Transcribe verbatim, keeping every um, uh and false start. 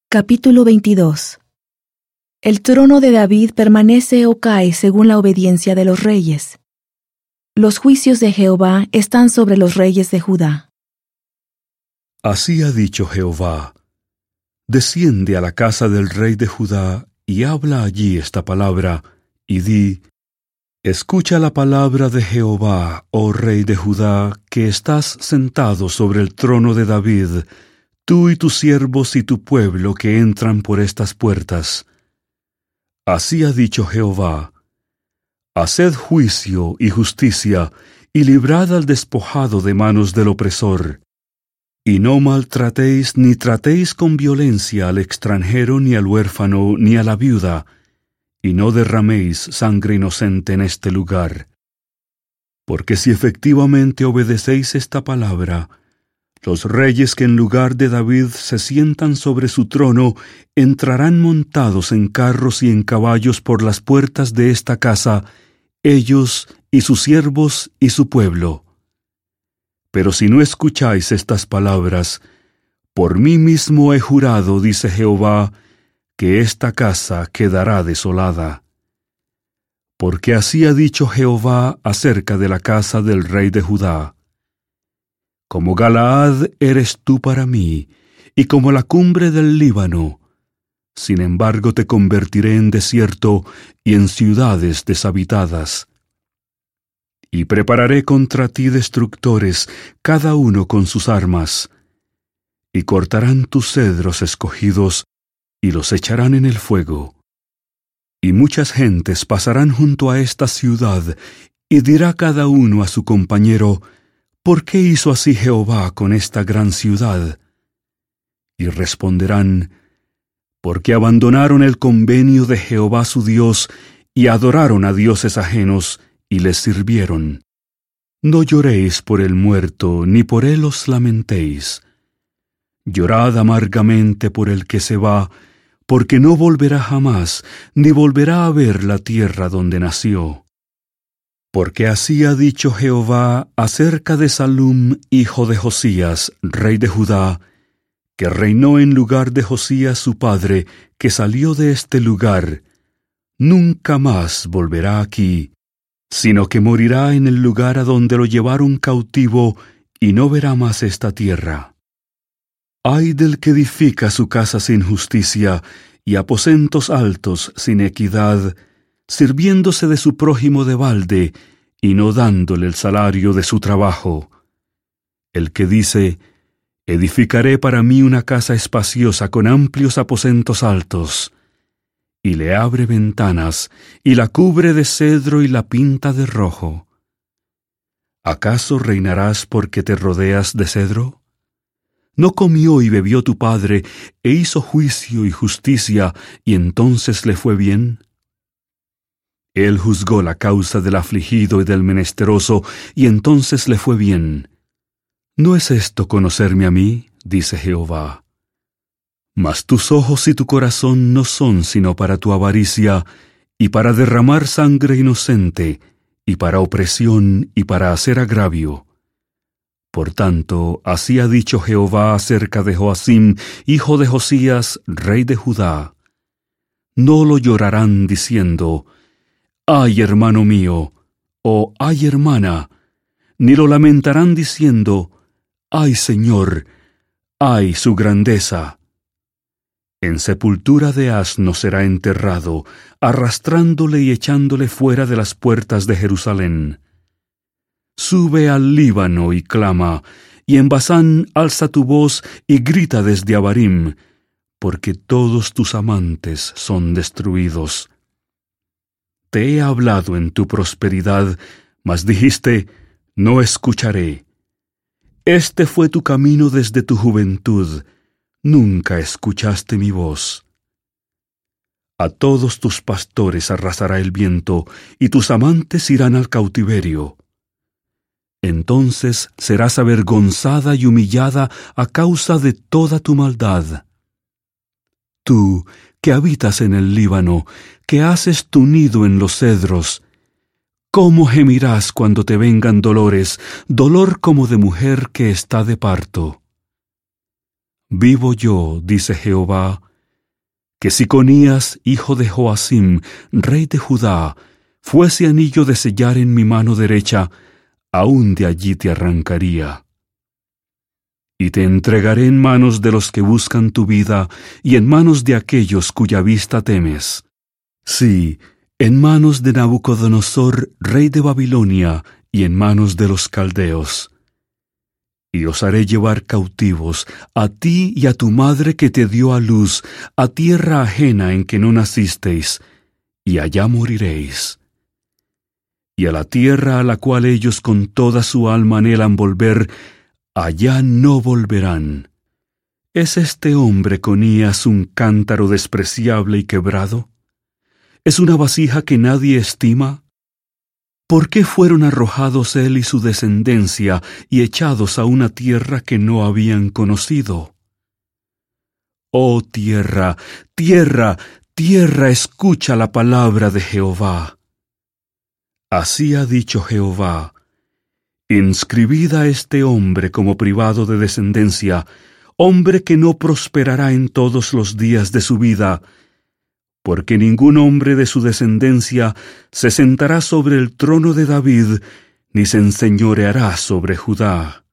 Capítulo veintidós. El trono de David permanece o cae según la obediencia de los reyes. Los juicios de Jehová están sobre los reyes de Judá. Así ha dicho Jehová: desciende a la casa del rey de Judá y habla allí esta palabra, y di: escucha la palabra de Jehová, oh rey de Judá, que estás sentado sobre el trono de David, tú y tus siervos y tu pueblo que entran por estas puertas. Así ha dicho Jehová: haced juicio y justicia, y librad al despojado de manos del opresor. Y no maltratéis ni tratéis con violencia al extranjero, ni al huérfano, ni a la viuda, y no derraméis sangre inocente en este lugar. Porque si efectivamente obedecéis esta palabra, los reyes que en lugar de David se sientan sobre su trono entrarán montados en carros y en caballos por las puertas de esta casa, ellos y sus siervos y su pueblo. Pero si no escucháis estas palabras, por mí mismo he jurado, dice Jehová, que esta casa quedará desolada. Porque así ha dicho Jehová acerca de la casa del rey de Judá: como Galaad eres tú para mí, y como la cumbre del Líbano. Sin embargo te convertiré en desierto y en ciudades deshabitadas. Y prepararé contra ti destructores, cada uno con sus armas, y cortarán tus cedros escogidos, y los echarán en el fuego. Y muchas gentes pasarán junto a esta ciudad, y dirá cada uno a su compañero: ¿por qué hizo así Jehová con esta gran ciudad? Y responderán: porque abandonaron el convenio de Jehová su Dios, y adoraron a dioses ajenos, y les sirvieron. No lloréis por el muerto, ni por él os lamentéis. Llorad amargamente por el que se va, porque no volverá jamás, ni volverá a ver la tierra donde nació. Porque así ha dicho Jehová acerca de Salum, hijo de Josías, rey de Judá, que reinó en lugar de Josías su padre, que salió de este lugar: nunca más volverá aquí, sino que morirá en el lugar a donde lo llevaron cautivo, y no verá más esta tierra. Ay del que edifica su casa sin justicia, y aposentos altos sin equidad, sirviéndose de su prójimo de balde, y no dándole el salario de su trabajo. El que dice: edificaré para mí una casa espaciosa con amplios aposentos altos, y le abre ventanas, y la cubre de cedro y la pinta de rojo. ¿Acaso reinarás porque te rodeas de cedro? ¿No comió y bebió tu padre, e hizo juicio y justicia, y entonces le fue bien? Él juzgó la causa del afligido y del menesteroso, y entonces le fue bien. ¿No es esto conocerme a mí?, dice Jehová. Mas tus ojos y tu corazón no son sino para tu avaricia, y para derramar sangre inocente, y para opresión, y para hacer agravio. Por tanto, así ha dicho Jehová acerca de Joacim, hijo de Josías, rey de Judá: no lo llorarán diciendo: ¡ay, hermano mío!, o ¡ay, hermana!, ni lo lamentarán diciendo: ¡ay, Señor!, ¡ay, su grandeza! En sepultura de asno será enterrado, arrastrándole y echándole fuera de las puertas de Jerusalén. Sube al Líbano y clama, y en Basán alza tu voz y grita desde Abarim, porque todos tus amantes son destruidos. Te he hablado en tu prosperidad, mas dijiste: no escucharé. Este fue tu camino desde tu juventud, nunca escuchaste mi voz. A todos tus pastores arrasará el viento, y tus amantes irán al cautiverio. Entonces serás avergonzada y humillada a causa de toda tu maldad. Tú, que habitas en el Líbano, que haces tu nido en los cedros, ¿cómo gemirás cuando te vengan dolores, dolor como de mujer que está de parto? Vivo yo, dice Jehová, que Siconías, hijo de Joacim, rey de Judá, fuese anillo de sellar en mi mano derecha, aún de allí te arrancaría. Y te entregaré en manos de los que buscan tu vida, y en manos de aquellos cuya vista temes. Sí, en manos de Nabucodonosor, rey de Babilonia, y en manos de los caldeos. Y os haré llevar cautivos, a ti y a tu madre que te dio a luz, a tierra ajena en que no nacisteis, y allá moriréis. Y a la tierra a la cual ellos con toda su alma anhelan volver, allá no volverán. ¿Es este hombre Conías un cántaro despreciable y quebrado? ¿Es una vasija que nadie estima? ¿Por qué fueron arrojados él y su descendencia y echados a una tierra que no habían conocido? Oh tierra, tierra, tierra, escucha la palabra de Jehová. Así ha dicho Jehová: inscribid a este hombre como privado de descendencia, hombre que no prosperará en todos los días de su vida, porque ningún hombre de su descendencia se sentará sobre el trono de David, ni se enseñoreará sobre Judá.